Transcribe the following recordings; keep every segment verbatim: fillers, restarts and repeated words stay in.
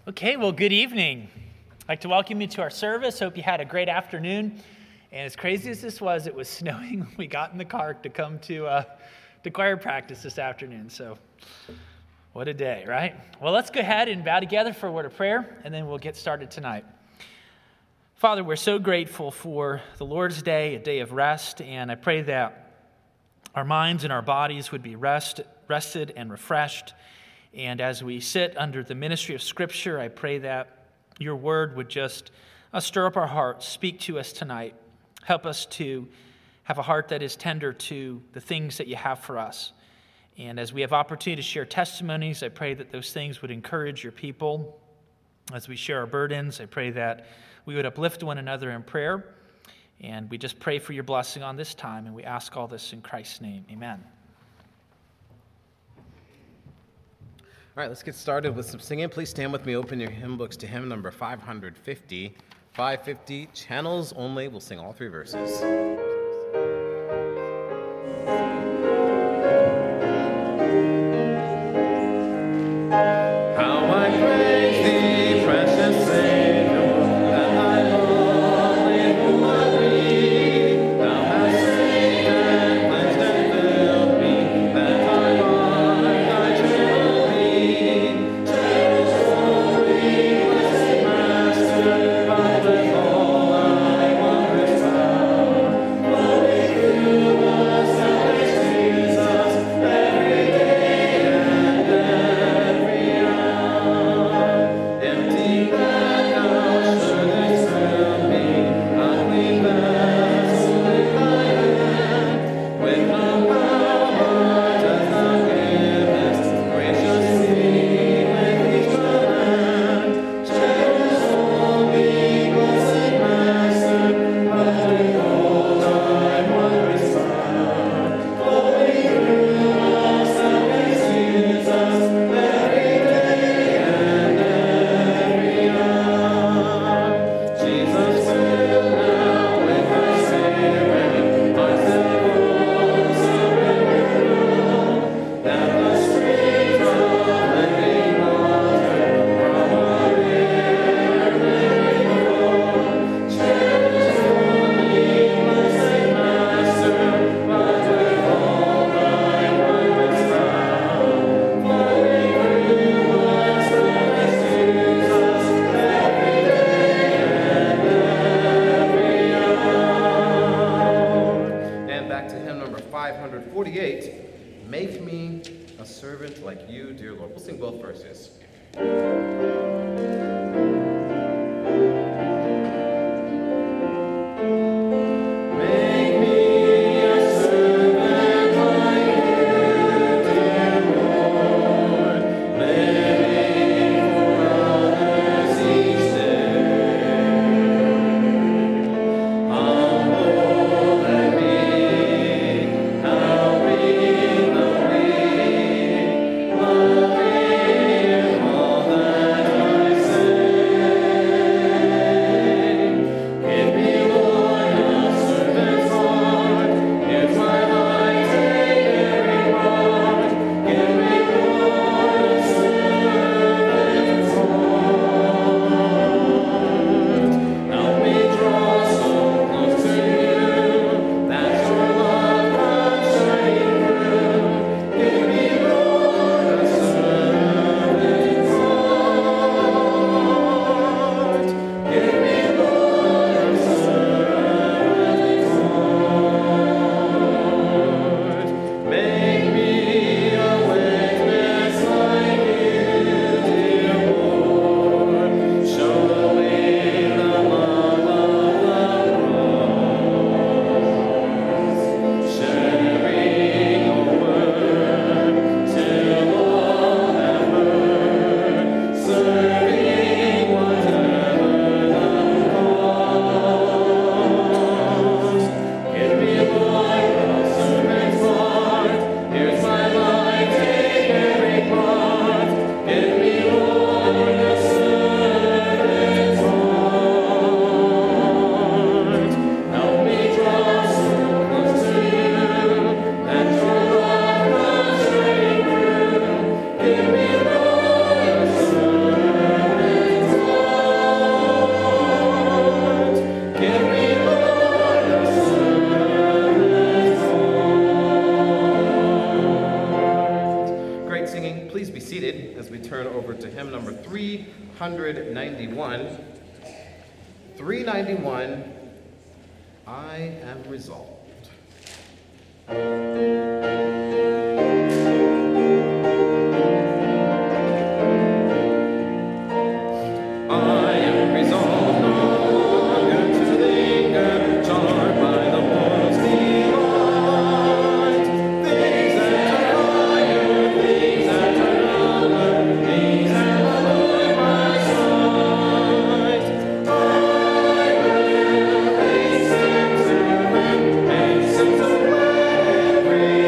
Okay, well, good evening. I'd like to welcome you to our service. Hope you had a great afternoon. And as crazy as this was, it was snowing when we got in the car to come to, uh, to choir practice this afternoon. So what a day, right? Well, let's go ahead and bow together for a word of prayer, and then we'll get started tonight. Father, we're so grateful for the Lord's Day, a day of rest, and I pray that our minds and our bodies would be rest, rested and refreshed. And as we sit under the ministry of Scripture, I pray that your word would just uh, stir up our hearts, speak to us tonight. Help us to have a heart that is tender to the things that you have for us. And as we have opportunity to share testimonies, I pray that those things would encourage your people. As we share our burdens, I pray that we would uplift one another in prayer. And we just pray for your blessing on this time, and we ask all this in Christ's name. Amen. All right, let's get started with some singing. Please stand with me, open your hymn books to hymn number five fifty. five fifty, channels only. We'll sing all three verses. Oh three ninety-one. three ninety-one, I am resolved. Praise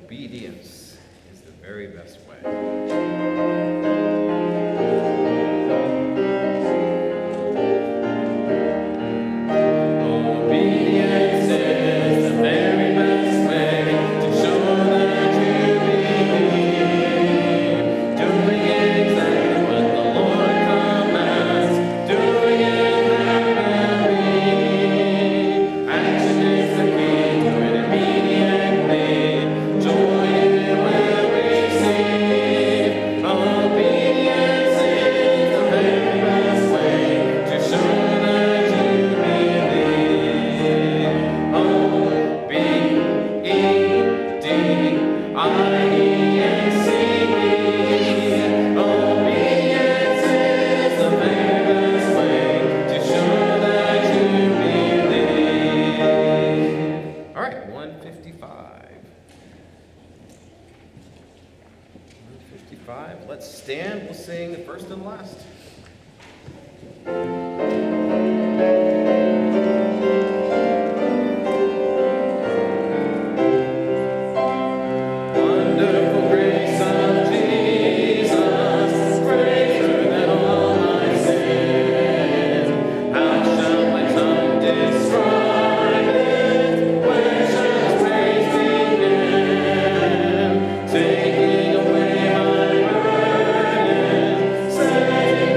Obedience is the very best way. Obedience is the very best way to show that you believe. Doing exactly what the Lord commands, doing it happily. Action is the key to it immediately. Joy you will receive. Obedience is the very best way to show that you believe. O B E D I E N C E. Obedience is the very best way to show that you believe. All right, one fifty-five. one fifty-five. Let's stand. We'll sing the first and last. Wonderful grace of Jesus, greater than all my sin. How shall my tongue describe it? Where shall its praise begin? Taking away my burden, setting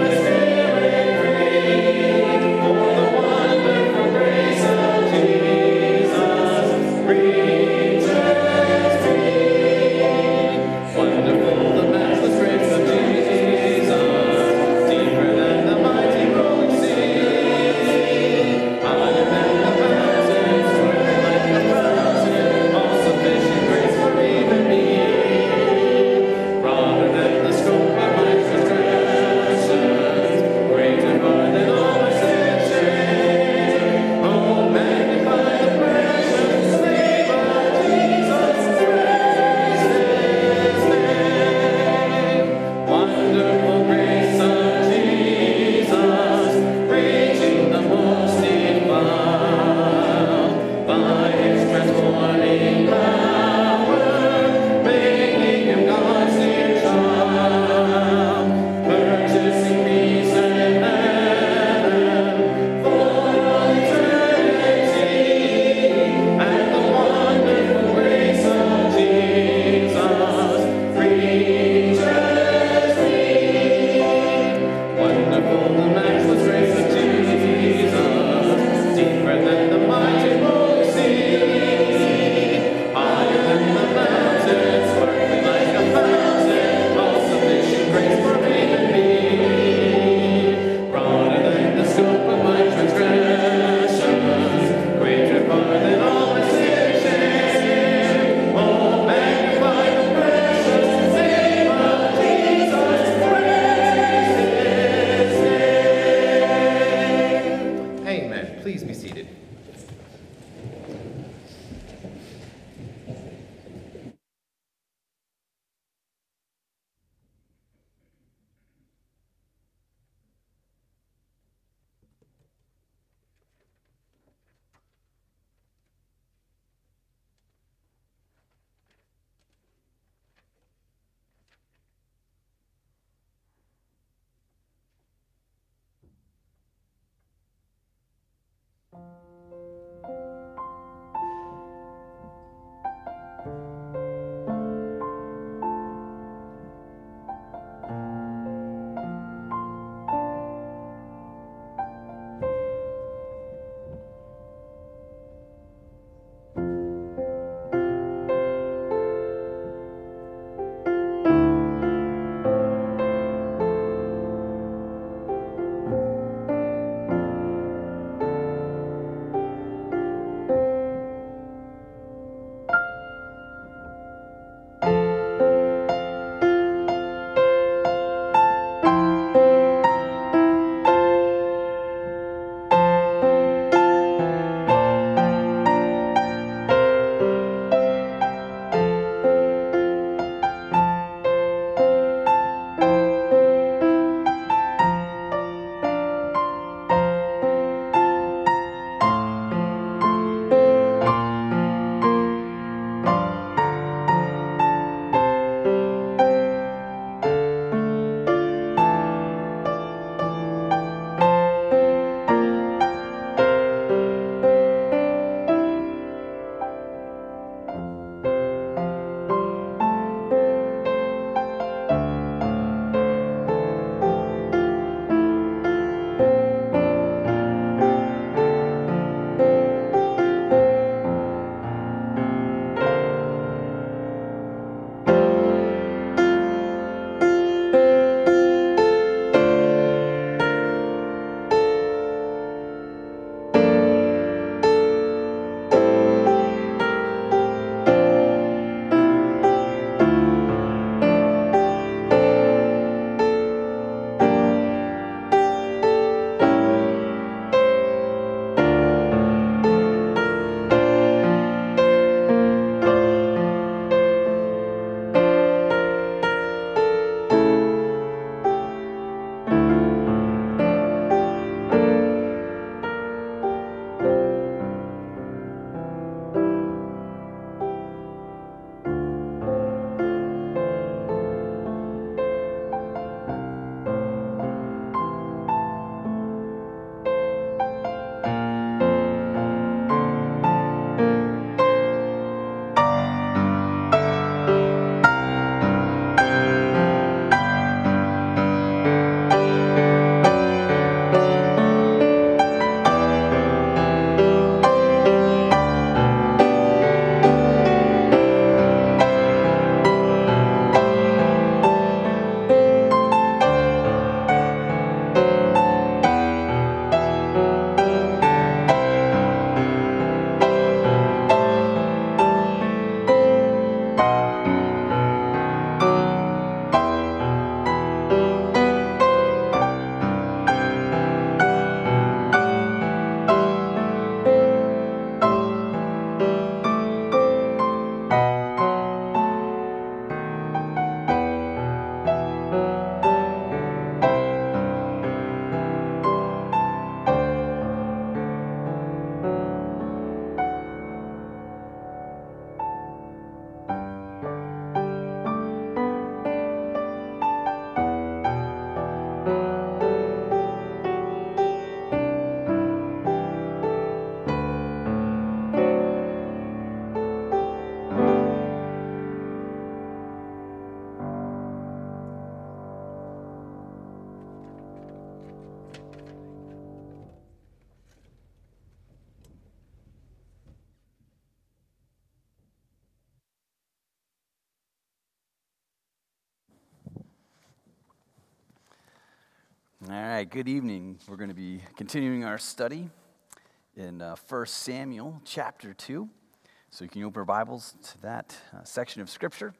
All right, good evening. We're going to be continuing our study in uh, First Samuel chapter two. So you can open your Bibles to that uh, section of Scripture.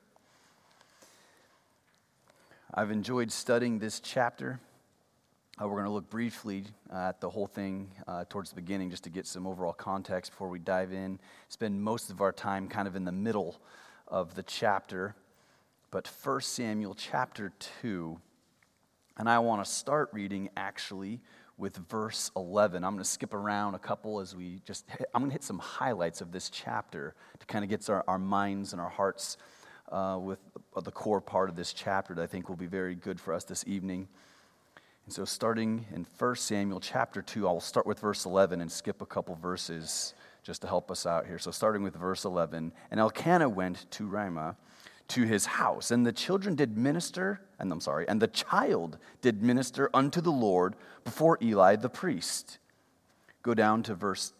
I've enjoyed studying this chapter. Uh, we're going to look briefly uh, at the whole thing uh, towards the beginning just to get some overall context before we dive in. Spend most of our time kind of in the middle of the chapter. But First Samuel chapter two, and I want to start reading actually with verse eleven. I'm going to skip around a couple as we just, I'm going to hit some highlights of this chapter to kind of get our, our minds and our hearts uh, with the core part of this chapter that I think will be very good for us this evening. And so starting in First Samuel chapter two, I will start with verse eleven and skip a couple verses just to help us out here. So starting with verse eleven, and Elkanah went to Ramah to his house, and the children did minister, and I'm sorry, and the child did minister unto the Lord before Eli the priest. Go down to verse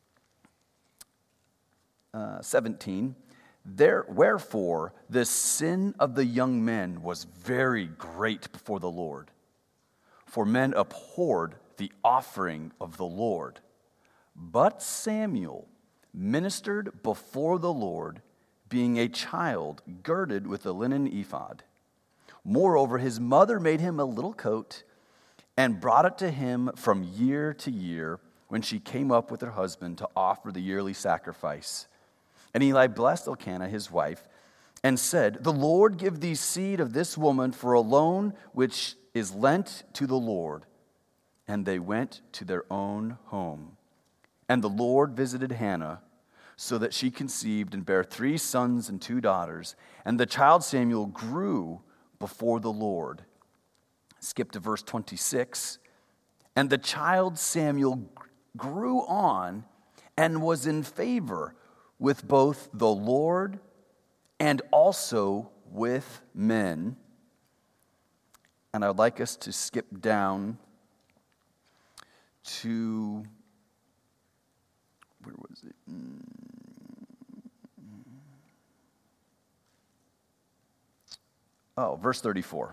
uh, seventeen. There, wherefore the sin of the young men was very great before the Lord, for men abhorred the offering of the Lord. But Samuel ministered before the Lord, being a child girded with a linen ephod. Moreover, his mother made him a little coat and brought it to him from year to year when she came up with her husband to offer the yearly sacrifice. And Eli blessed Elkanah his wife and said, The Lord give thee seed of this woman for a loan which is lent to the Lord. And they went to their own home. And the Lord visited Hannah, so that she conceived and bare three sons and two daughters. And the child Samuel grew before the Lord. Skip to verse twenty-six. And the child Samuel grew on and was in favor with both the Lord and also with men. And I'd like us to skip down to, where was it? Oh, verse thirty-four.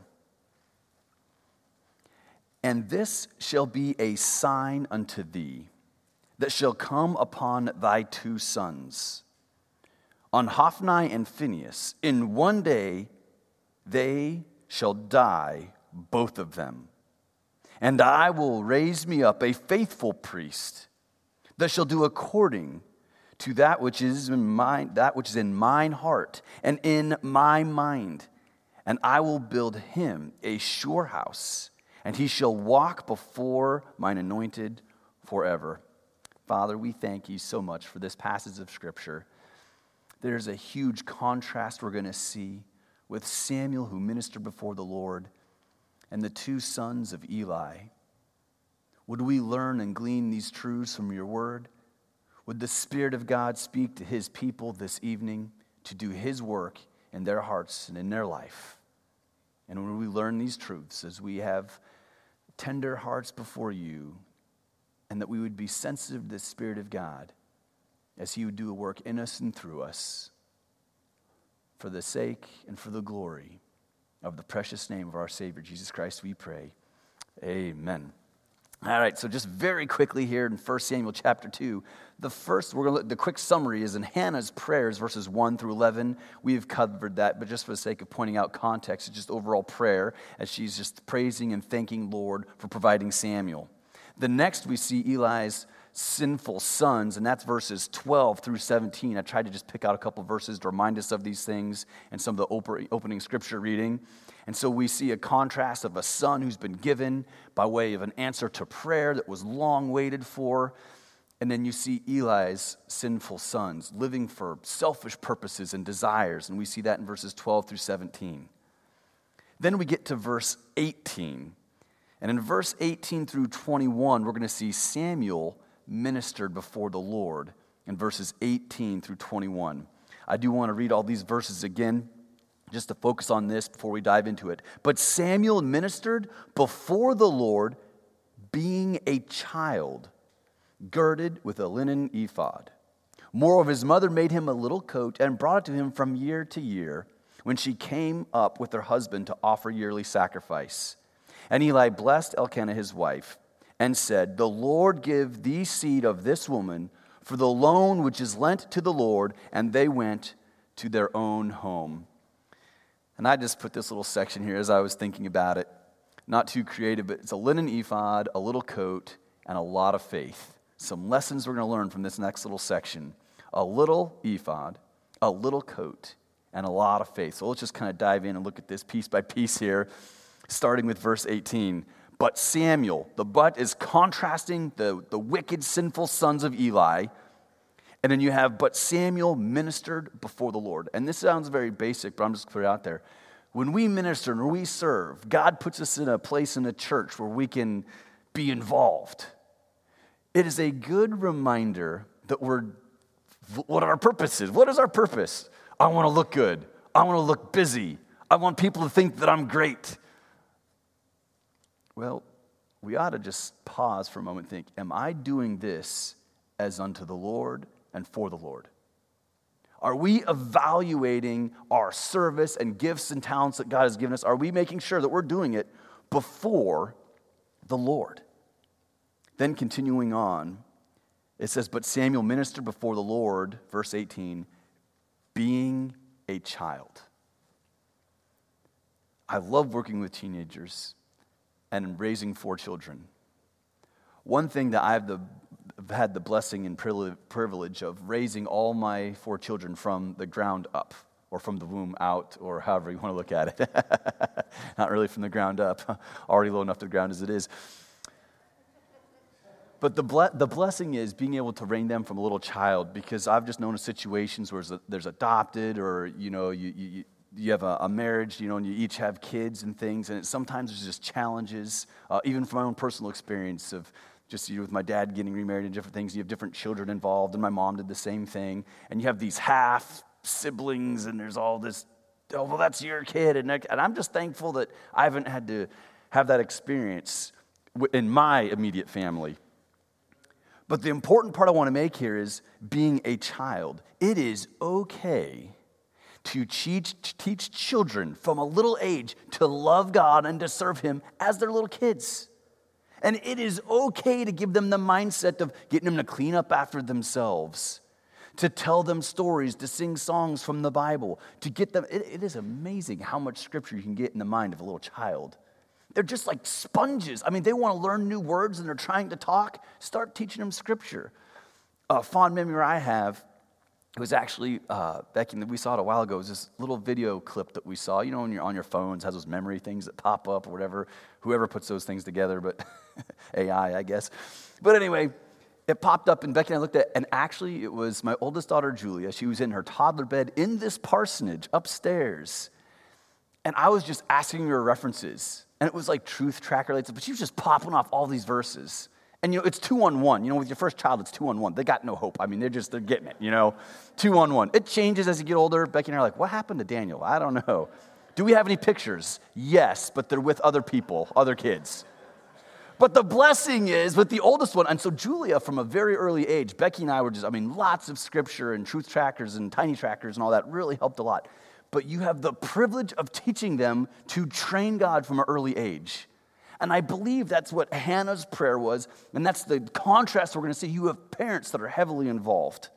And this shall be a sign unto thee that shall come upon thy two sons. On Hophni and Phinehas, in one day they shall die, both of them. And I will raise me up a faithful priest that shall do according to that which is in mine, that which is in mine heart and in my mind. And I will build him a sure house, and he shall walk before mine anointed forever. Father, we thank you so much for this passage of Scripture. There's a huge contrast we're going to see with Samuel, who ministered before the Lord, and the two sons of Eli. Would we learn and glean these truths from your word? Would the Spirit of God speak to his people this evening to do his work in their hearts and in their life? And when we learn these truths, as we have tender hearts before you, and that we would be sensitive to the Spirit of God as he would do a work in us and through us for the sake and for the glory of the precious name of our Savior, Jesus Christ, we pray. Amen. All right, so just very quickly here in First Samuel chapter two, the first, we're going to, the quick summary is in Hannah's prayers, verses one through eleven. We've covered that, but just for the sake of pointing out context, it's just overall prayer as she's just praising and thanking Lord for providing Samuel. The next we see Eli's sinful sons, and that's verses twelve through seventeen. I tried to just pick out a couple verses to remind us of these things and some of the opening scripture reading. And so we see a contrast of a son who's been given by way of an answer to prayer that was long waited for. And then you see Eli's sinful sons living for selfish purposes and desires. And we see that in verses twelve through seventeen. Then we get to verse eighteen. And in verse eighteen through twenty-one, we're going to see Samuel ministered before the Lord in verses eighteen through twenty-one. I do want to read all these verses again, just to focus on this before we dive into it. But Samuel ministered before the Lord, being a child, girded with a linen ephod. Moreover, his mother made him a little coat and brought it to him from year to year when she came up with her husband to offer yearly sacrifice. And Eli blessed Elkanah his wife and said, the Lord give thee seed of this woman for the loan which is lent to the Lord. And they went to their own home. And I just put this little section here as I was thinking about it. Not too creative, but it's a linen ephod, a little coat, and a lot of faith. Some lessons we're going to learn from this next little section. A little ephod, a little coat, and a lot of faith. So let's just kind of dive in and look at this piece by piece here, starting with verse eighteen. But Samuel, the but is contrasting the, the wicked, sinful sons of Eli. And then you have, but Samuel ministered before the Lord. And this sounds very basic, but I'm just going to put it out there. When we minister and we serve, God puts us in a place in a church where we can be involved. It is a good reminder that we're, what our purpose is. What is our purpose? I want to look good. I want to look busy. I want people to think that I'm great. Well, we ought to just pause for a moment and think, am I doing this as unto the Lord and for the Lord? Are we evaluating our service and gifts and talents that God has given us? Are we making sure that we're doing it before the Lord? Then continuing on, it says, but Samuel ministered before the Lord, verse eighteen, being a child. I love working with teenagers and raising four children. One thing that I've the, had the blessing and privilege of raising all my four children from the ground up, or from the womb out, or however you want to look at it. Not really from the ground up, already low enough to the ground as it is. But the ble- the blessing is being able to rein them from a little child, because I've just known of situations where there's adopted, or you know you you, you have a, a marriage, you know, and you each have kids and things, and it, sometimes there's just challenges, uh, even from my own personal experience of just you know, with my dad getting remarried and different things. You have different children involved, and my mom did the same thing, and you have these half siblings, and there's all this. Oh well, that's your kid, and and I'm just thankful that I haven't had to have that experience in my immediate family. But the important part I want to make here is being a child. It is okay to teach, teach children from a little age to love God and to serve Him as their little kids. And it is okay to give them the mindset of getting them to clean up after themselves, to tell them stories, to sing songs from the Bible, to get them. It, it is amazing how much scripture you can get in the mind of a little child. They're just like sponges. I mean, they want to learn new words and they're trying to talk. Start teaching them scripture. A fond memory I have, it was actually, uh, back in the, we saw it a while ago, it was this little video clip that we saw. You know, when you're on your phones, has those memory things that pop up or whatever. Whoever puts those things together, but A I, I guess. But anyway, it popped up and Becky and I looked at it, and actually it was my oldest daughter, Julia. She was in her toddler bed in this parsonage upstairs. And I was just asking her references. And it was like truth tracker related, but she was just popping off all these verses. And, you know, it's two on one. You know, with your first child, it's two on one. They got no hope. I mean, they're just, they're getting it, you know. Two on one. It changes as you get older. Becky and I are like, what happened to Daniel? I don't know. Do we have any pictures? Yes, but they're with other people, other kids. But the blessing is with the oldest one. And so Julia, from a very early age, Becky and I were just, I mean, lots of scripture and truth trackers and tiny trackers and all that really helped a lot. But you have the privilege of teaching them to train God from an early age. And I believe that's what Hannah's prayer was, and that's the contrast we're going to see. You have parents that are heavily involved.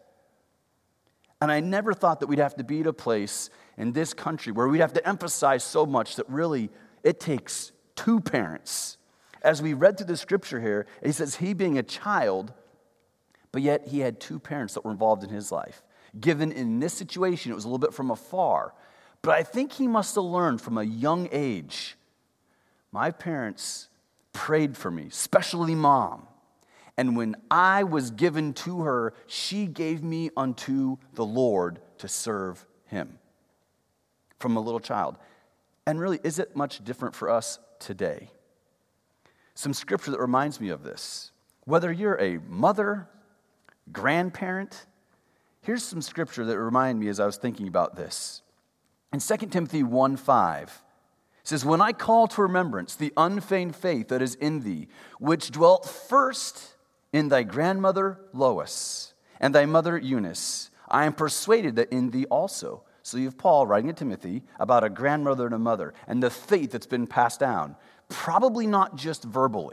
And I never thought that we'd have to be at a place in this country where we'd have to emphasize so much that really it takes two parents. As we read through the scripture here, he says he being a child, but yet he had two parents that were involved in his life. Given in this situation, it was a little bit from afar. But I think he must have learned from a young age. My parents prayed for me, especially mom. And when I was given to her, she gave me unto the Lord to serve Him from a little child. And really, is it much different for us today? Some scripture that reminds me of this. Whether you're a mother, grandparent, here's some scripture that remind me as I was thinking about this. In Second Timothy one five, it says, when I call to remembrance the unfeigned faith that is in thee, which dwelt first in thy grandmother Lois and thy mother Eunice, I am persuaded that in thee also. So you have Paul writing to Timothy about a grandmother and a mother and the faith that's been passed down. Probably not just verbally.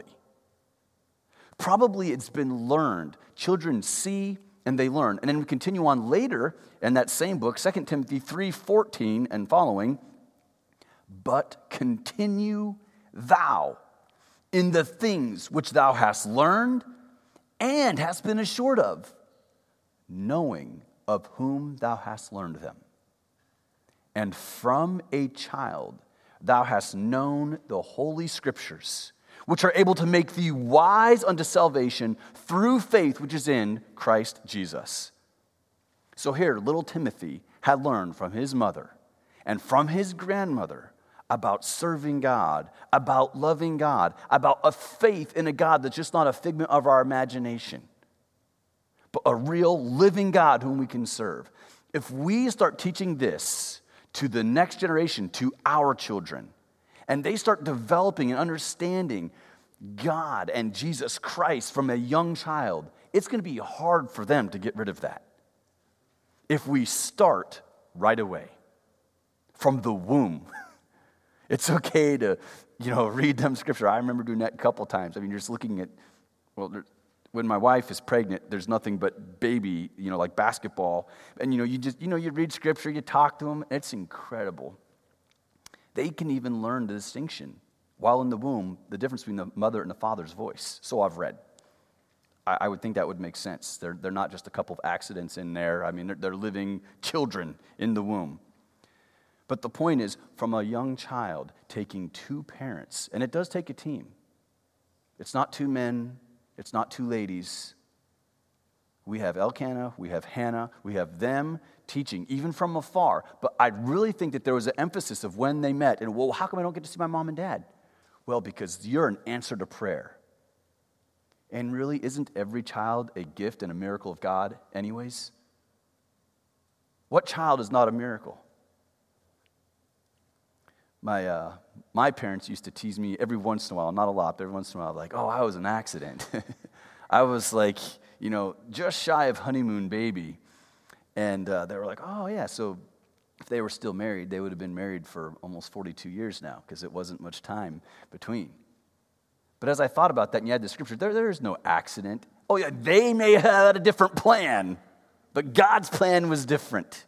Probably it's been learned. Children see and they learn. And then we continue on later in that same book, Second Timothy three fourteen and following. But continue thou in the things which thou hast learned and hast been assured of, knowing of whom thou hast learned them. And from a child thou hast known the holy scriptures, which are able to make thee wise unto salvation through faith which is in Christ Jesus. So here, little Timothy had learned from his mother and from his grandmother about serving God, about loving God, about a faith in a God that's just not a figment of our imagination, but a real living God whom we can serve. If we start teaching this to the next generation, to our children, and they start developing and understanding God and Jesus Christ from a young child, it's going to be hard for them to get rid of that. If we start right away, from the womb, it's okay to, you know, read them scripture. I remember doing that a couple times. I mean, you're just looking at, well, when my wife is pregnant, there's nothing but baby, you know, like basketball. And, you know, you just, you know, you read scripture, you talk to them. It's incredible. They can even learn the distinction while in the womb, the difference between the mother and the father's voice. So I've read. I, I would think that would make sense. They're, they're not just a couple of accidents in there. I mean, they're, they're living children in the womb. But the point is, from a young child, taking two parents, and it does take a team. It's not two men, it's not two ladies. We have Elkanah, we have Hannah, we have them teaching, even from afar. But I really think that there was an emphasis of when they met, and well, how come I don't get to see my mom and dad? Well, because you're an answer to prayer. And really, isn't every child a gift and a miracle of God anyways? What child is not a miracle? My uh, my parents used to tease me every once in a while, not a lot, but every once in a while, like, oh, I was an accident. I was like, you know, just shy of honeymoon baby. And uh, they were like, oh, yeah, so if they were still married, they would have been married for almost forty-two years now, because it wasn't much time between. But as I thought about that, and you had the scripture, there, there is no accident. Oh, yeah, they may have had a different plan, but God's plan was different.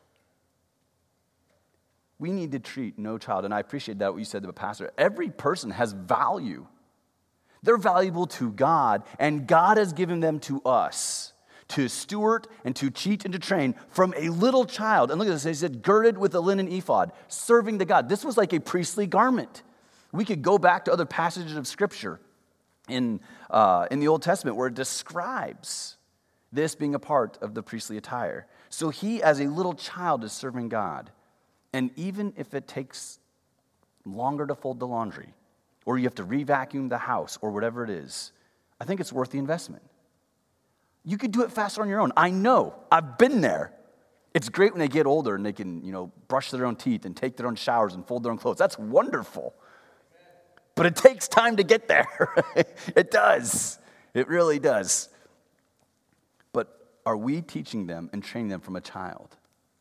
We need to treat no child, and I appreciate that what you said to the pastor. Every person has value. They're valuable to God, and God has given them to us to steward and to teach and to train from a little child. And look at this, he said, girded with a linen ephod, serving to God. This was like a priestly garment. We could go back to other passages of Scripture in, uh, in the Old Testament where it describes this being a part of the priestly attire. So he, as a little child, is serving God. And even if it takes longer to fold the laundry, or you have to re-vacuum the house, or whatever it is, I think it's worth the investment. You could do it faster on your own. I know. I've been there. It's great when they get older and they can, you know, brush their own teeth and take their own showers and fold their own clothes. That's wonderful. But it takes time to get there. It does. It really does. But are we teaching them and training them from a child?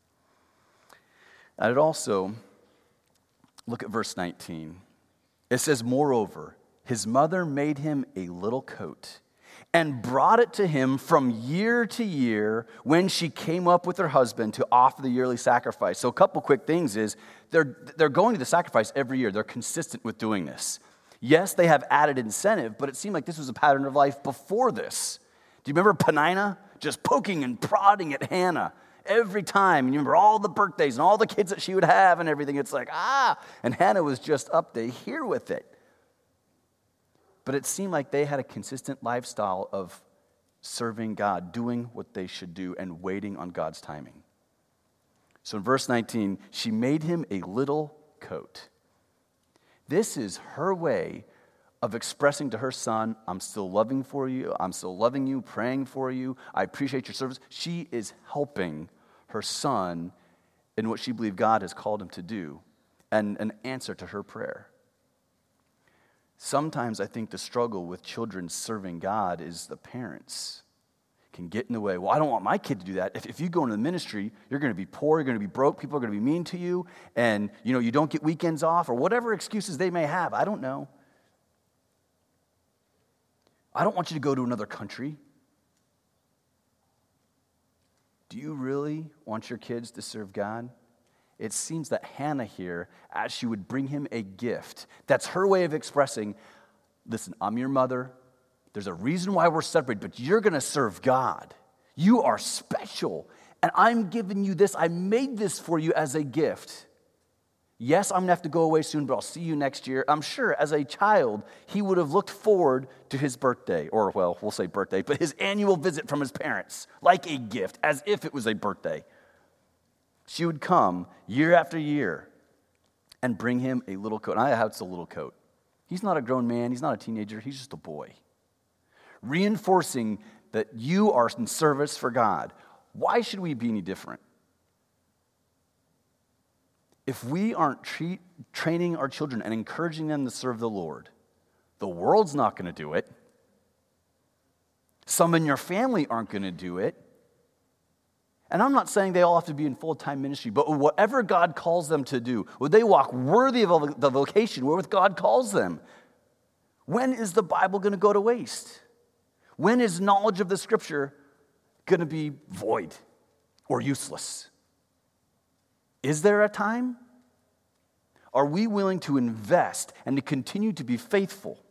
I'd also look at verse nineteen. It says, moreover, his mother made him a little coat and brought it to him from year to year when she came up with her husband to offer the yearly sacrifice. So a couple quick things is they're, they're going to the sacrifice every year. They're consistent with doing this. Yes, they have added incentive, but it seemed like this was a pattern of life before this. Do you remember Peninnah just poking and prodding at Hannah? Every time, and you remember all the birthdays and all the kids that she would have and everything. It's like, ah, and Hannah was just up to here with it. But it seemed like they had a consistent lifestyle of serving God, doing what they should do, and waiting on God's timing. So in verse nineteen, she made him a little coat. This is her way of expressing to her son, I'm still loving for you, I'm still loving you, praying for you, I appreciate your service. She is helping her son in what she believed God has called him to do, and an answer to her prayer. Sometimes I think the struggle with children serving God is the parents can get in the way. Well, I don't want my kid to do that. If, if you go into the ministry, you're going to be poor, you're going to be broke, people are going to be mean to you, and you know you don't get weekends off, or whatever excuses they may have. I don't know. I don't want you to go to another country. Do you really want your kids to serve God? It seems that Hannah here, as she would bring him a gift, that's her way of expressing, listen, I'm your mother. There's a reason why we're separated, but you're going to serve God. You are special, and I'm giving you this. I made this for you as a gift. Yes, I'm going to have to go away soon, but I'll see you next year. I'm sure as a child, he would have looked forward to his birthday, or, well, we'll say birthday, but his annual visit from his parents, like a gift, as if it was a birthday. She would come year after year and bring him a little coat. And I have it's a little coat. He's not a grown man. He's not a teenager. He's just a boy. Reinforcing that you are in service for God. Why should we be any different? If we aren't treat, training our children and encouraging them to serve the Lord, the world's not going to do it. Some in your family aren't going to do it. And I'm not saying they all have to be in full-time ministry, but whatever God calls them to do, would they walk worthy of the vocation wherewith God calls them? When is the Bible going to go to waste? When is knowledge of the Scripture going to be void or useless? Is there a time? Are we willing to invest and to continue to be faithful?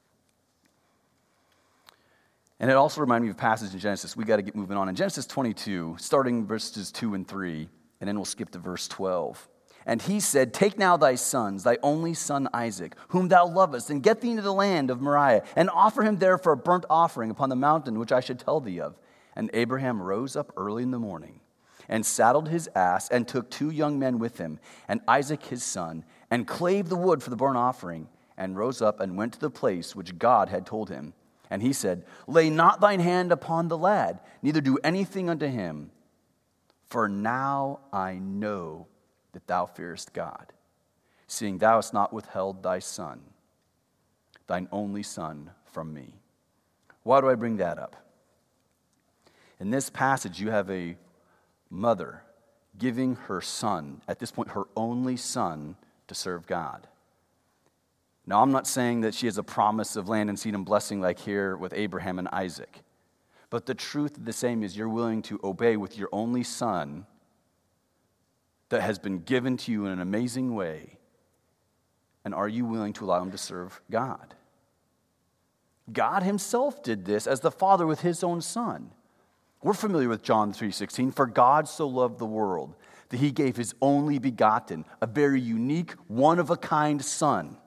And it also reminded me of a passage in Genesis. We got to get moving on. In Genesis twenty-two, starting verses two and three, and then we'll skip to verse twelve. And he said, take now thy sons, thy only son Isaac, whom thou lovest, and get thee into the land of Moriah, and offer him there for a burnt offering upon the mountain which I should tell thee of. And Abraham rose up early in the morning, and saddled his ass, and took two young men with him, and Isaac his son, and clave the wood for the burnt offering, and rose up and went to the place which God had told him. And he said, lay not thine hand upon the lad, neither do anything unto him, for now I know that thou fearest God, seeing thou hast not withheld thy son, thine only son, from me. Why do I bring that up? In this passage, you have a mother giving her son, at this point, her only son, to serve God. Now, I'm not saying that she has a promise of land and seed and blessing like here with Abraham and Isaac. But the truth of the same is you're willing to obey with your only son that has been given to you in an amazing way. And are you willing to allow him to serve God? God himself did this as the Father with his own son. We're familiar with John three sixteen. For God so loved the world that he gave his only begotten, a very unique, one-of-a-kind son.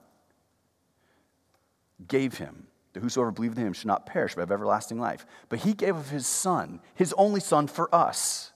Gave him, that whosoever believed in him should not perish but have everlasting life. But he gave of his son, his only son, for us.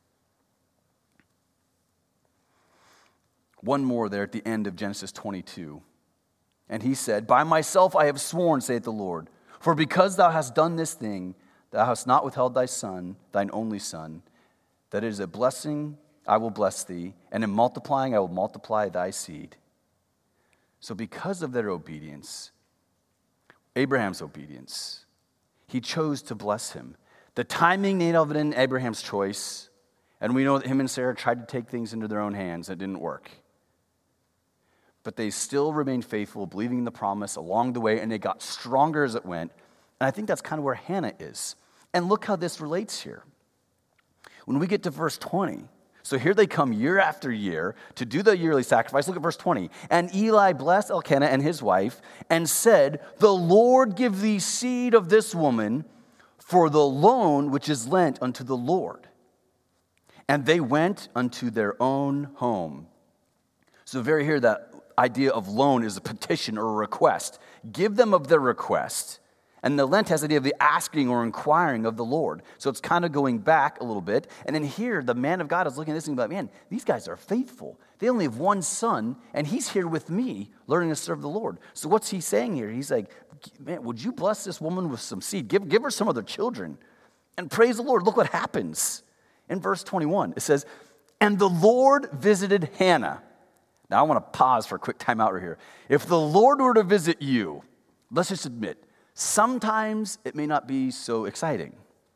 One more there at the end of Genesis twenty-two. And he said, by myself I have sworn, saith the Lord, for because thou hast done this thing, thou hast not withheld thy son, thine only son, that it is a blessing, I will bless thee, and in multiplying I will multiply thy seed. So because of their obedience, Abraham's obedience, he chose to bless him. The timing made of it in Abraham's choice, and we know that him and Sarah tried to take things into their own hands. It didn't work. But they still remained faithful, believing in the promise along the way, and they got stronger as it went. And I think that's kind of where Hannah is. And look how this relates here. When we get to verse twenty, so here they come year after year to do the yearly sacrifice. Look at verse twenty. And Eli blessed Elkanah and his wife and said, the Lord give thee seed of this woman for the loan which is lent unto the Lord. And they went unto their own home. So very here that idea of loan is a petition or a request. Give them of their request. And the Lent has the idea of the asking or inquiring of the Lord. So it's kind of going back a little bit. And then here, the man of God is looking at this and being like, man, these guys are faithful. They only have one son, and he's here with me learning to serve the Lord. So what's he saying here? He's like, man, would you bless this woman with some seed? Give, give her some other children. And praise the Lord. Look what happens. In verse twenty-one, it says, and the Lord visited Hannah. Now I want to pause for a quick time out right here. If the Lord were to visit you, let's just admit, sometimes it may not be so exciting.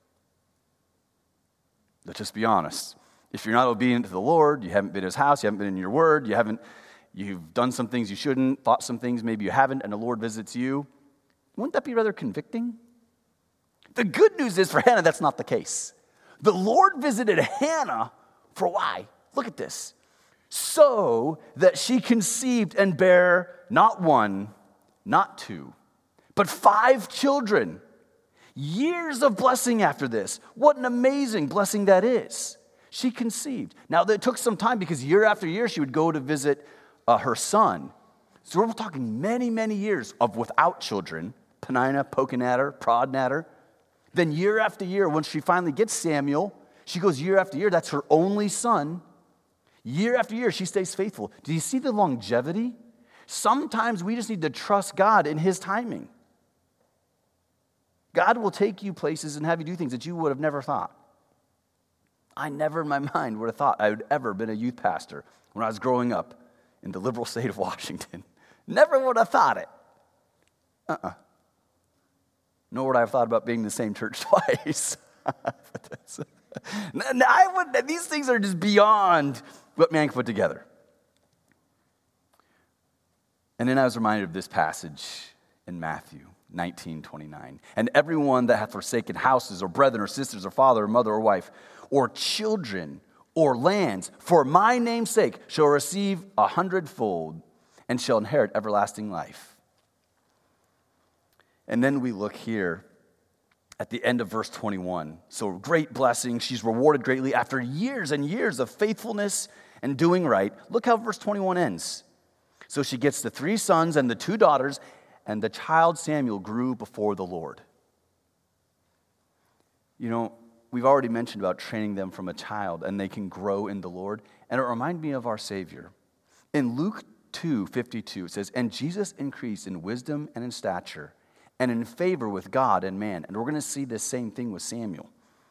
Let's just be honest. If you're not obedient to the Lord, you haven't been in his house, you haven't been in your word, you haven't, you've done some things you shouldn't, thought some things maybe you haven't, and the Lord visits you, Wouldn't that be rather convicting? The good news is for Hannah, that's not the case. The Lord visited Hannah for why? Look at this. So that she conceived and bare not one, not two, but five children. Years of blessing after this. What an amazing blessing that is. She conceived. Now, it took some time because year after year she would go to visit uh, her son. So we're talking many, many years of without children. Penina poking at her, prodding at her. Then year after year, when she finally gets Samuel, she goes year after year. That's her only son. Year after year, she stays faithful. Do you see the longevity? Sometimes we just need to trust God in His timing. God will take you places and have you do things that you would have never thought. I never in my mind would have thought I would ever been a youth pastor when I was growing up in the liberal state of Washington. Never would have thought it. Uh-uh. Nor would I have thought about being in the same church twice. I would, these things are just beyond what man can put together. And then I was reminded of this passage in Matthew nineteen twenty-nine. And everyone that hath forsaken houses or brethren or sisters or father or mother or wife or children or lands for my name's sake shall receive a hundredfold and shall inherit everlasting life. And then we look here at the end of verse twenty-one. So great blessing. She's rewarded greatly after years and years of faithfulness and doing right. Look how verse twenty-one ends. So she gets the three sons and the two daughters, and the child Samuel grew before the Lord. You know, we've already mentioned about training them from a child, and they can grow in the Lord. And it reminded me of our Savior. In Luke two fifty-two, it says, and Jesus increased in wisdom and in stature, and in favor with God and man. And we're going to see this same thing with Samuel.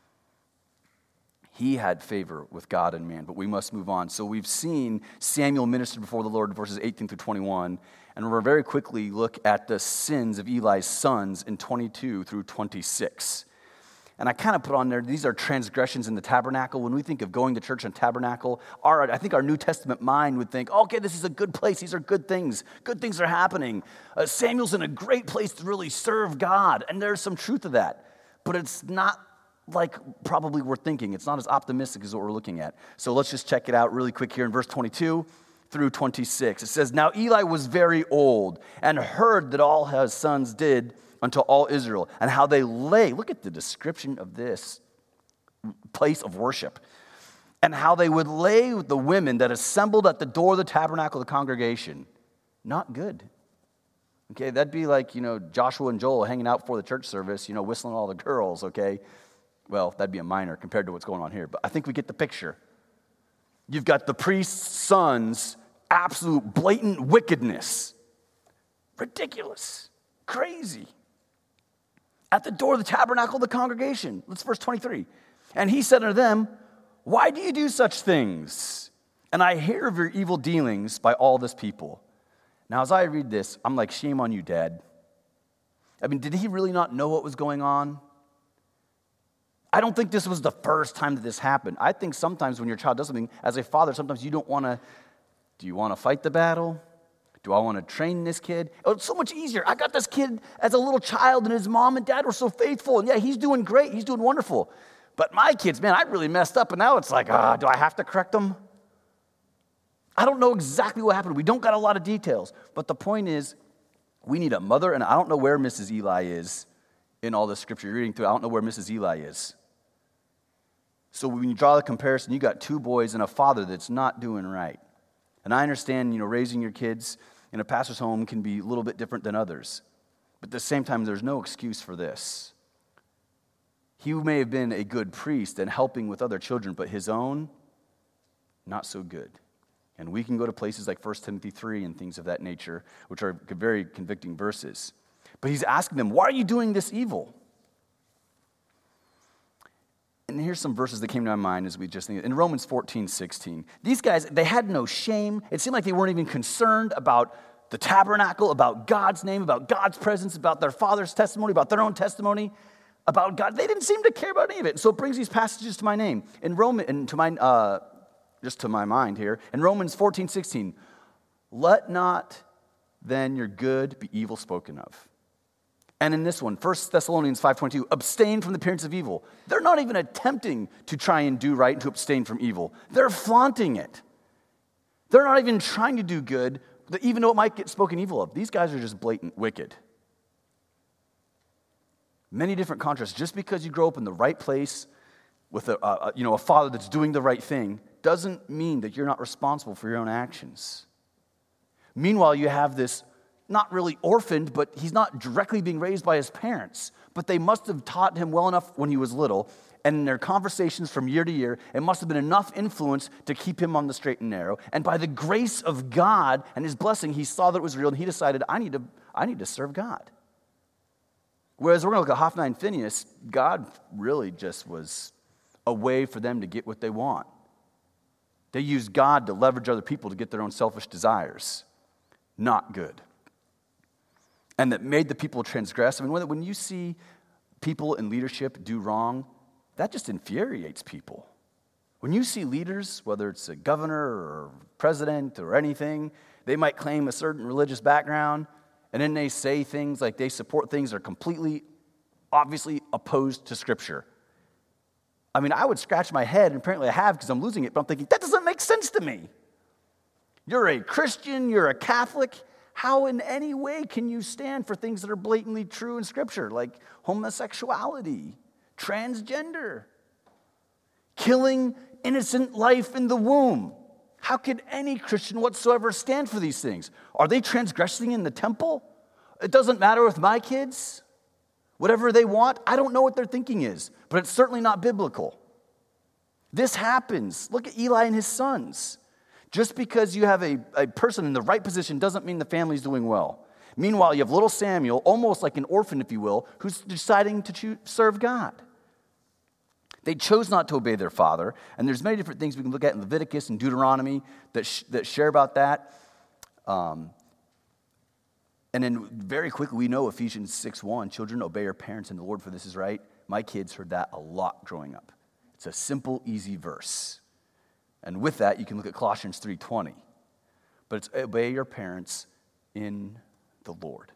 He had favor with God and man, but we must move on. So we've seen Samuel minister before the Lord in verses eighteen through twenty-one, and we'll very quickly look at the sins of Eli's sons in twenty-two through twenty-six. And I kind of put on there, these are transgressions in the tabernacle. When we think of going to church and tabernacle, our, I think our New Testament mind would think, okay, this is a good place. These are good things. Good things are happening. Uh, Samuel's in a great place to really serve God, and there's some truth to that. But it's not like probably we're thinking. It's not as optimistic as what we're looking at. So let's just check it out really quick here in verse twenty-two through twenty-six. It says, now Eli was very old and heard that all his sons did unto all Israel, and how they lay. Look at the description of this place of worship. And how they would lay with the women that assembled at the door of the tabernacle of the congregation. Not good. Okay, that'd be like, you know, Joshua and Joel hanging out before the church service, you know, whistling all the girls, okay? Well, that'd be a minor compared to what's going on here, but I think we get the picture. You've got the priest's sons, absolute blatant wickedness. Ridiculous. Crazy. At the door of the tabernacle of the congregation. Let's verse twenty-three. And he said unto them, why do you do such things? And I hear of your evil dealings by all this people. Now, as I read this, I'm like, shame on you, Dad. I mean, did he really not know what was going on? I don't think this was the first time that this happened. I think sometimes when your child does something, as a father, sometimes you don't want to, do you want to fight the battle? Do I want to train this kid? Oh, it's so much easier. I got this kid as a little child, and his mom and dad were so faithful. And yeah, he's doing great. He's doing wonderful. But my kids, man, I really messed up. And now it's like, ah, do I have to correct them? I don't know exactly what happened. We don't got a lot of details. But the point is, we need a mother. And I don't know where Missus Eli is in all this scripture you're reading through. I don't know where Missus Eli is. So when you draw the comparison, you got two boys and a father that's not doing right. And I understand, you know, raising your kids in a pastor's home can be a little bit different than others. But at the same time, there's no excuse for this. He may have been a good priest and helping with other children, but his own, not so good. And we can go to places like First Timothy three and things of that nature, which are very convicting verses. But he's asking them, why are you doing this evil? And here's some verses that came to my mind as we just think. In Romans fourteen sixteen, these guys, they had no shame. It seemed like they weren't even concerned about the tabernacle, about God's name, about God's presence, about their father's testimony, about their own testimony, about God. They didn't seem to care about any of it. So it brings these passages to my name. In Roman, and to my, uh, just to my mind here, in Romans fourteen sixteen, let not then your good be evil spoken of. And in this one, First Thessalonians five twenty-two, abstain from the appearance of evil. They're not even attempting to try and do right and to abstain from evil. They're flaunting it. They're not even trying to do good, even though it might get spoken evil of. These guys are just blatant wicked. Many different contrasts. Just because you grow up in the right place with a, a, you know, a father that's doing the right thing doesn't mean that you're not responsible for your own actions. Meanwhile, you have this not really orphaned, but he's not directly being raised by his parents, but they must have taught him well enough when he was little, and in their conversations from year to year, it must have been enough influence to keep him on the straight and narrow. And by the grace of God and his blessing, he saw that it was real, and he decided, I need to, I need to serve God. Whereas we're going to look at Hophni and Phinehas, God really just was a way for them to get what they want. They used God to leverage other people to get their own selfish desires. Not good. And that made the people transgress. I mean, when you see people in leadership do wrong, that just infuriates people. When you see leaders, whether it's a governor or president or anything, they might claim a certain religious background, and then they say things like they support things that are completely, obviously opposed to Scripture. I mean, I would scratch my head, and apparently I have because I'm losing it, but I'm thinking, that doesn't make sense to me. You're a Christian, you're a Catholic. How in any way can you stand for things that are blatantly true in Scripture, like homosexuality, transgender, killing innocent life in the womb? How could any Christian whatsoever stand for these things? Are they transgressing in the temple? It doesn't matter with my kids. Whatever they want, I don't know what their thinking is, but it's certainly not biblical. This happens. Look at Eli and his sons. Just because you have a, a person in the right position doesn't mean the family's doing well. Meanwhile, you have little Samuel, almost like an orphan, if you will, who's deciding to choose, serve God. They chose not to obey their father, and there's many different things we can look at in Leviticus and Deuteronomy that, sh- that share about that. Um, and then very quickly, we know Ephesians six one, children, obey your parents in the Lord, for this is right. My kids heard that a lot growing up. It's a simple, easy verse. And with that, you can look at Colossians three twenty. But it's obey your parents in the Lord.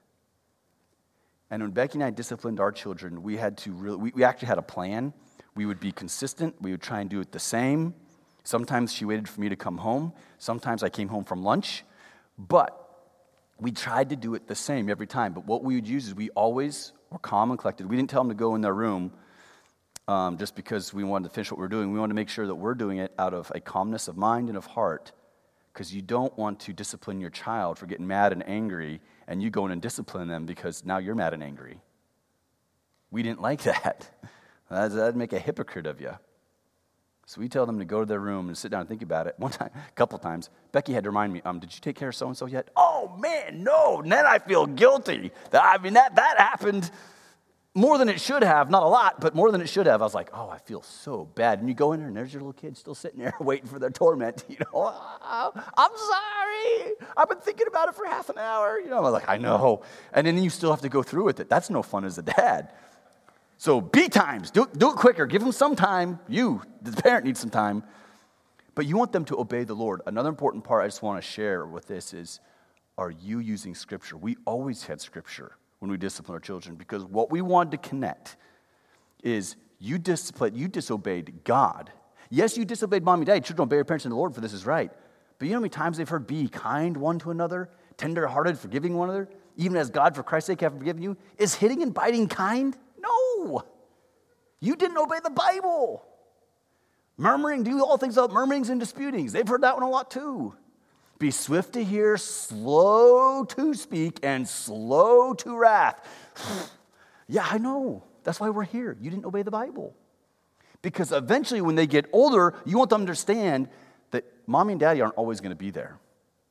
And when Becky and I disciplined our children, we had to really, we, we actually had a plan. We would be consistent. We would try and do it the same. Sometimes she waited for me to come home. Sometimes I came home from lunch. But we tried to do it the same every time. But what we would use is we always were calm and collected. We didn't tell them to go in their room um, just because we wanted to finish what we were doing. We wanted to make sure that we're doing it out of a calmness of mind and of heart, because you don't want to discipline your child for getting mad and angry, and you go in and discipline them because now you're mad and angry. We didn't like that. That'd make a hypocrite of you. So we tell them to go to their room and sit down and think about it. One time, a couple times, Becky had to remind me, um, did you take care of so-and-so yet? Oh, man, no. And then I feel guilty. I mean, that, that happened more than it should have. Not a lot, but more than it should have. I was like, oh, I feel so bad. And you go in there, and there's your little kid still sitting there waiting for their torment. You know, oh, I'm sorry. I've been thinking about it for half an hour. You know, I was like, I know. And then you still have to go through with it. That's no fun as a dad. So be times. Do, do it quicker. Give them some time. You, the parent, needs some time. But you want them to obey the Lord. Another important part I just want to share with this is, are you using Scripture? We always had Scripture when we discipline our children, because what we wanted to connect is you disciplined, you disobeyed God. Yes, you disobeyed mom and dad. Children, obey your parents in the Lord, for this is right. But you know how many times they've heard, be kind one to another, tender-hearted, forgiving one another, even as God, for Christ's sake, have forgiven you? Is hitting and biting kind? No. You didn't obey the Bible. Murmuring, do all things without murmurings and disputings. They've heard that one a lot too. Be swift to hear, slow to speak, and slow to wrath. Yeah, I know. That's why we're here. You didn't obey the Bible. Because eventually when they get older, you want them to understand that mommy and daddy aren't always going to be there.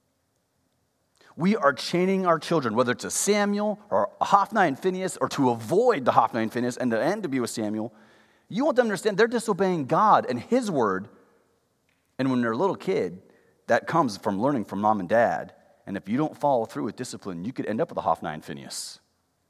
We are chaining our children, whether it's a Samuel or a Hophni and Phinehas, or to avoid the Hophni and Phinehas and to end to be with Samuel. You want them to understand they're disobeying God and His word. And when they're a little kid, that comes from learning from mom and dad. And if you don't follow through with discipline, you could end up with a Hophni and Phinehas.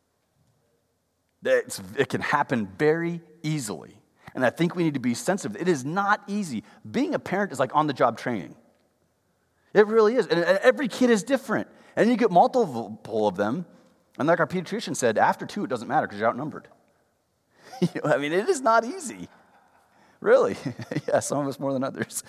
It's, it can happen very easily. And I think we need to be sensitive. It is not easy. Being a parent is like on-the-job training. It really is. And every kid is different. And you get multiple of them, And like our pediatrician said, after two, it doesn't matter because you're outnumbered. You know, I mean, it is not easy. Really. Yeah, some of us more than others.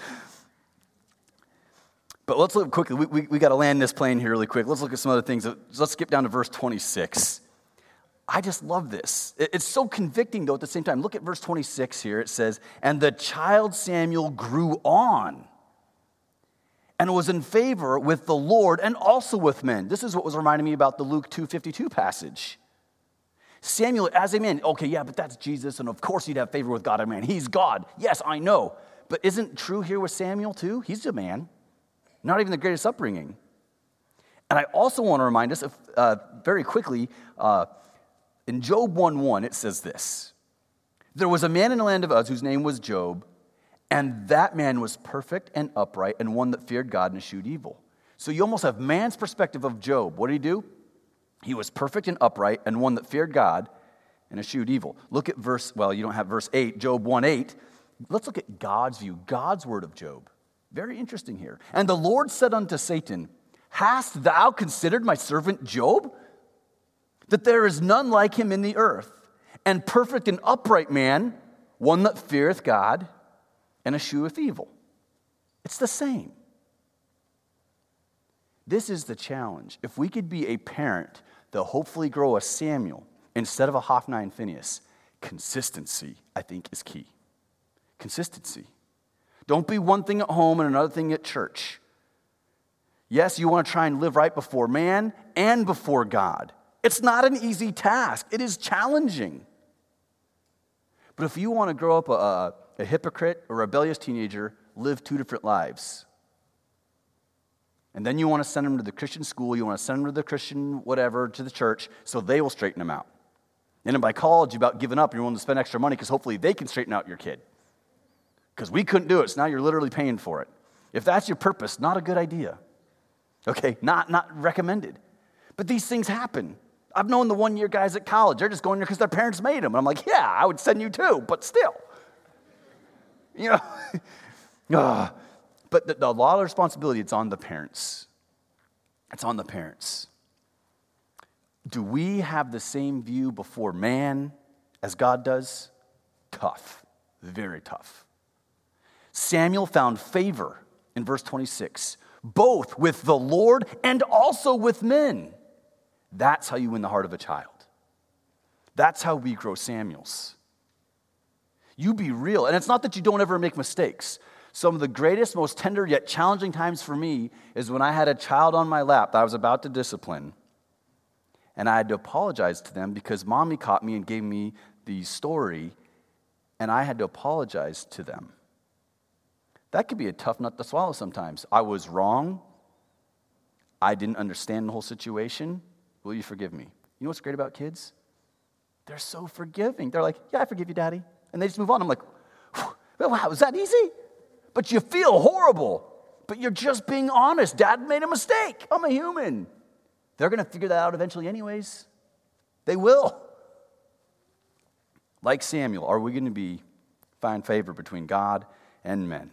But let's look quickly. We, we, we got to land this plane here really quick. Let's look at some other things. Let's skip down to verse twenty-six. I just love this. It's so convicting, though, at the same time. Look at verse twenty-six here. It says, and the child Samuel grew on and was in favor with the Lord and also with men. This is what was reminding me about the Luke two fifty-two passage. Samuel, as a man, okay, yeah, but that's Jesus, and of course he'd have favor with God and man. He's God. Yes, I know. But isn't it true here with Samuel, too? He's a man. Not even the greatest upbringing. And I also want to remind us, of, uh, very quickly, uh, in Job one one, it says this. There was a man in the land of Uz whose name was Job, and that man was perfect and upright and one that feared God and eschewed evil. So you almost have man's perspective of Job. What did he do? He was perfect and upright and one that feared God and eschewed evil. Look at verse, well, you don't have verse eight, Job one eight. Let's look at God's view, God's word of Job. Very interesting here. And the Lord said unto Satan, hast thou considered my servant Job? That there is none like him in the earth, and perfect and upright man, one that feareth God and escheweth evil. It's the same. This is the challenge. If we could be a parent that'll hopefully grow a Samuel instead of a Hophni and Phinehas, consistency, I think, is key. Consistency. Don't be one thing at home and another thing at church. Yes, you want to try and live right before man and before God. It's not an easy task. It is challenging. But if you want to grow up a, a hypocrite or rebellious teenager, live two different lives. And then you want to send them to the Christian school, you want to send them to the Christian whatever, to the church, so they will straighten them out. And then by college, you're about giving up, you're willing to spend extra money because hopefully they can straighten out your kid. Because we couldn't do it, so now you're literally paying for it. If that's your purpose, not a good idea. Okay, not, not recommended. But these things happen. I've known the one-year guys at college, they're just going there because their parents made them. And I'm like, yeah, I would send you too, but still. You know, uh, but the, the lot of responsibility, it's on the parents. It's on the parents. Do we have the same view before man as God does? Tough, very tough. Samuel found favor in verse twenty-six, both with the Lord and also with men. That's how you win the heart of a child. That's how we grow Samuels. You be real. And it's not that you don't ever make mistakes. Some of the greatest, most tender yet challenging times for me is when I had a child on my lap that I was about to discipline. And I had to apologize to them because mommy caught me and gave me the story, and I had to apologize to them. That could be a tough nut to swallow sometimes. I was wrong. I didn't understand the whole situation. Will you forgive me? You know what's great about kids? They're so forgiving. They're like, yeah, I forgive you, Daddy. And they just move on. I'm like, wow, is that easy? But you feel horrible. But you're just being honest. Dad made a mistake. I'm a human. They're going to figure that out eventually anyways. They will. Like Samuel, are we going to be find favor between God and men?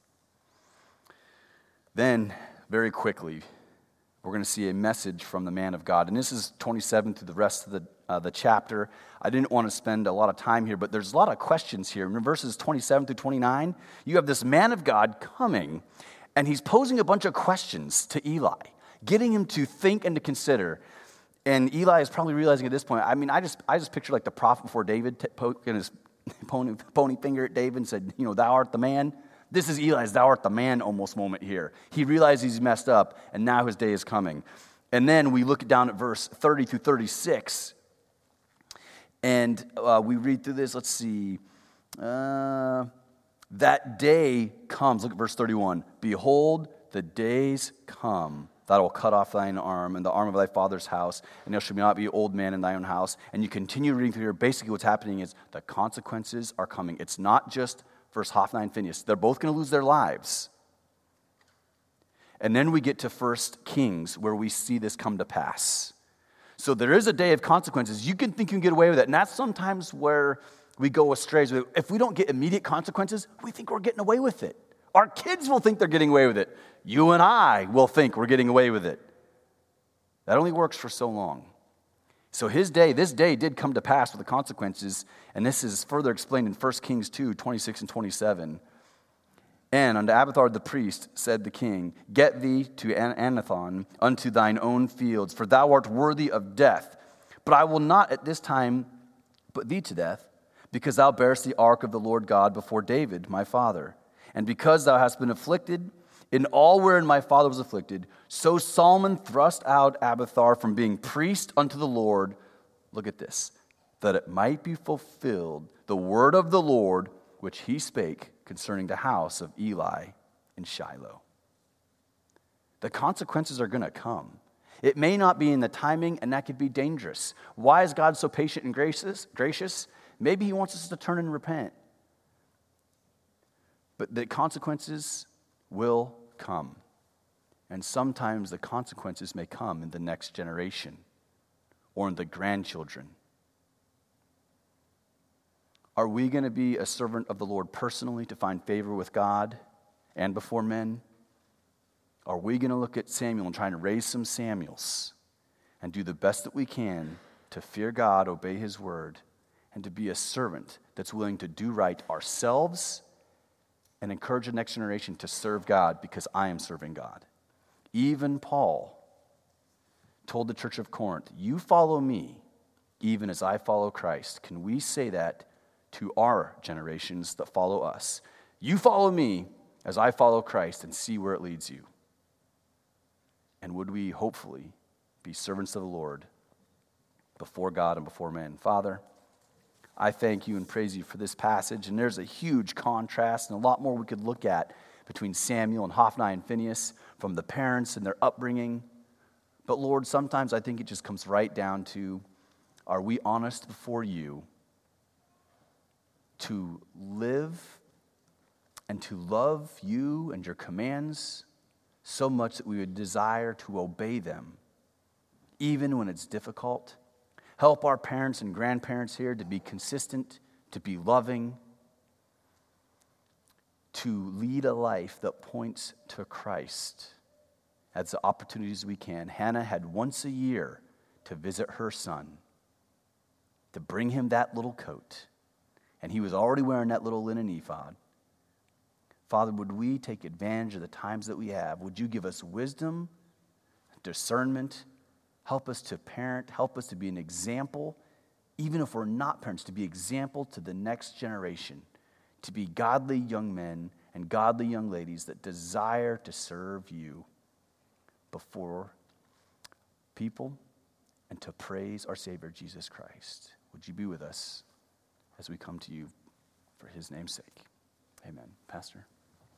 Then, very quickly, we're going to see a message from the man of God. And this is twenty-seven through the rest of the, uh, the chapter. I didn't want to spend a lot of time here, but there's a lot of questions here. In verses twenty-seven through twenty-nine, you have this man of God coming, and he's posing a bunch of questions to Eli, getting him to think and to consider. And Eli is probably realizing at this point, I mean, I just I just picture like the prophet before David t- poking his pony, pony finger at David and said, you know, thou art the man. This is Eli's thou art the man almost moment here. He realizes he's messed up, and now his day is coming. And then we look down at verse thirty through thirty-six, and uh, we read through this. Let's see. Uh, that day comes. Look at verse thirty-one. Behold, the days come that I will cut off thine arm and the arm of thy father's house, and there shall not be an old man in thy own house. And you continue reading through here. Basically what's happening is the consequences are coming. It's not just verse Hophni and Phinehas. They're both going to lose their lives. And then we get to First Kings, where we see this come to pass. So there is a day of consequences. You can think you can get away with it, and that's sometimes where we go astray. If we don't get immediate consequences, we think we're getting away with it. Our kids will think they're getting away with it. You and I will think we're getting away with it. That only works for so long. So his day, this day did come to pass with the consequences, and this is further explained in First Kings two, twenty-six and twenty-seven. And unto Abiathar the priest said the king, get thee to Anathon unto thine own fields, for thou art worthy of death. But I will not at this time put thee to death, because thou bearest the ark of the Lord God before David my father. And because thou hast been afflicted in all wherein my father was afflicted, so Solomon thrust out Abiathar from being priest unto the Lord. Look at this. That it might be fulfilled the word of the Lord, which he spake concerning the house of Eli in Shiloh. The consequences are going to come. It may not be in the timing, and that could be dangerous. Why is God so patient and gracious? Gracious? Maybe he wants us to turn and repent. But the consequences will come. And sometimes the consequences may come in the next generation or in the grandchildren. Are we going to be a servant of the Lord personally to find favor with God and before men? Are we going to look at Samuel and try to raise some Samuels and do the best that we can to fear God, obey his word, and to be a servant that's willing to do right ourselves and encourage the next generation to serve God because I am serving God? Even Paul told the church of Corinth, you follow me even as I follow Christ. Can we say that to our generations that follow us? You follow me as I follow Christ, and see where it leads you. And would we hopefully be servants of the Lord before God and before men? Father, I thank you and praise you for this passage. And there's a huge contrast and a lot more we could look at between Samuel and Hophni and Phinehas, from the parents and their upbringing. But Lord, sometimes I think it just comes right down to, are we honest before you to live and to love you and your commands so much that we would desire to obey them, even when it's difficult? Help our parents and grandparents here to be consistent, to be loving, to lead a life that points to Christ as the opportunities we can. Hannah had once a year to visit her son, to bring him that little coat, and he was already wearing that little linen ephod. Father, would we take advantage of the times that we have? Would you give us wisdom, discernment, help us to parent, help us to be an example, even if we're not parents, to be example to the next generation, to be godly young men and godly young ladies that desire to serve you before people and to praise our Savior, Jesus Christ. Would you be with us as we come to you for his name's sake? Amen. Pastor.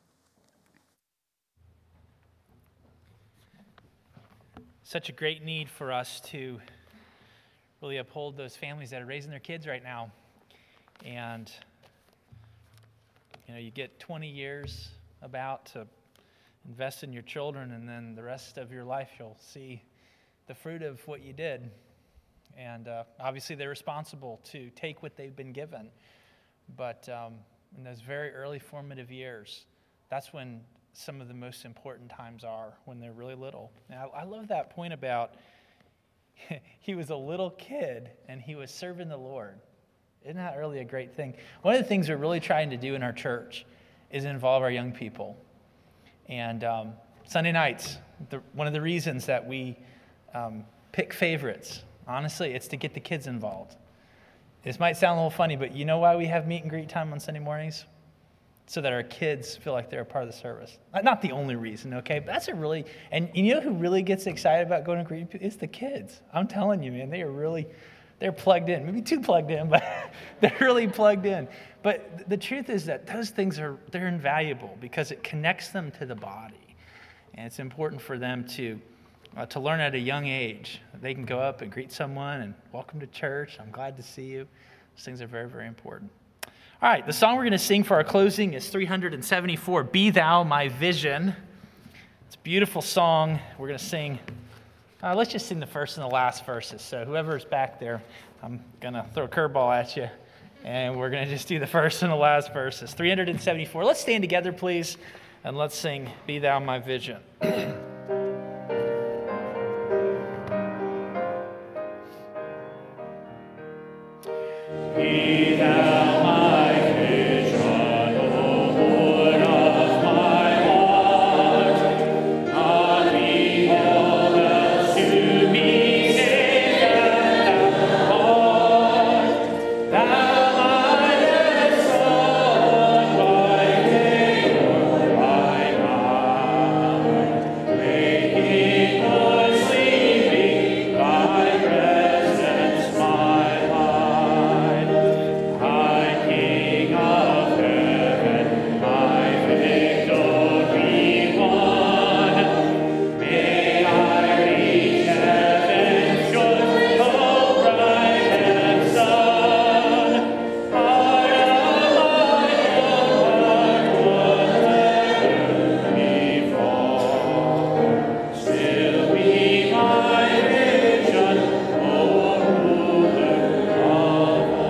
Such a great need for us to really uphold those families that are raising their kids right now. And, you know, you get twenty years about to invest in your children, and then the rest of your life you'll see the fruit of what you did. And uh, obviously they're responsible to take what they've been given. But um, in those very early formative years, that's when some of the most important times are, when they're really little. Now, I love that point about he was a little kid and he was serving the Lord. Isn't that really a great thing? One of the things we're really trying to do in our church is involve our young people. And um, Sunday nights, the, one of the reasons that we um, pick favorites, honestly, it's to get the kids involved. This might sound a little funny, but you know why we have meet and greet time on Sunday mornings? So that our kids feel like they're a part of the service. Not the only reason, okay? But that's a really, and you know who really gets excited about going to greet people? It's the kids. I'm telling you, man, they are really, they're plugged in. Maybe too plugged in, but they're really plugged in. But the truth is that those things are, they're invaluable because it connects them to the body. And it's important for them to uh, to learn at a young age. They can go up and greet someone and welcome to church. I'm glad to see you. Those things are very, very important. All right, the song we're going to sing for our closing is three seventy-four, Be Thou My Vision. It's a beautiful song. We're going to sing, uh, let's just sing the first and the last verses. So whoever's back there, I'm going to throw a curveball at you, and we're going to just do the first and the last verses. three seventy-four. Let's stand together, please, and let's sing, Be Thou My Vision. Be thou my vision, O Lord of my heart. Not be all else to me, save that thou art. Thou lightest on by day or by night, waking or sleeping, thy presence my light. High King of heaven, my victory won. May I reach heaven's shores, O bright and sun. Heart of my own heart, would never be far. Still be my vision, O ruler of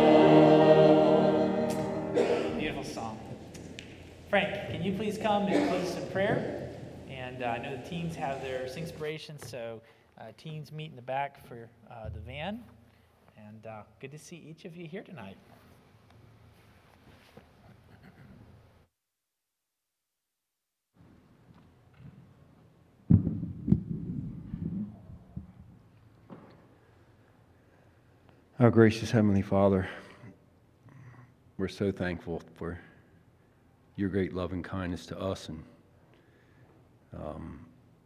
all. Beautiful song. Frank, can you please come and close us in prayer? And uh, I know the teens have their Singspiration, so uh, teens meet in the back for uh, the van. And uh, good to see each of you here tonight. Our gracious Heavenly Father, we're so thankful for your great love and kindness to us, and um,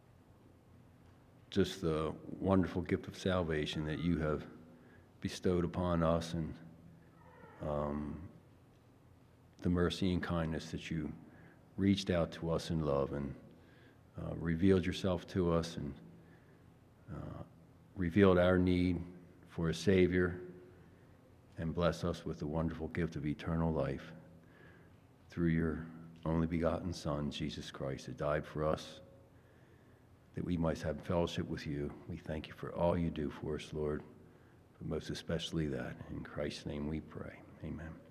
just the wonderful gift of salvation that you have bestowed upon us, and um, the mercy and kindness that you reached out to us in love and uh, revealed yourself to us, and uh, revealed our need for a Savior, and bless us with the wonderful gift of eternal life through your only begotten Son, Jesus Christ, that died for us, that we might have fellowship with you. We thank you for all you do for us, Lord, but most especially that. In Christ's name we pray. Amen.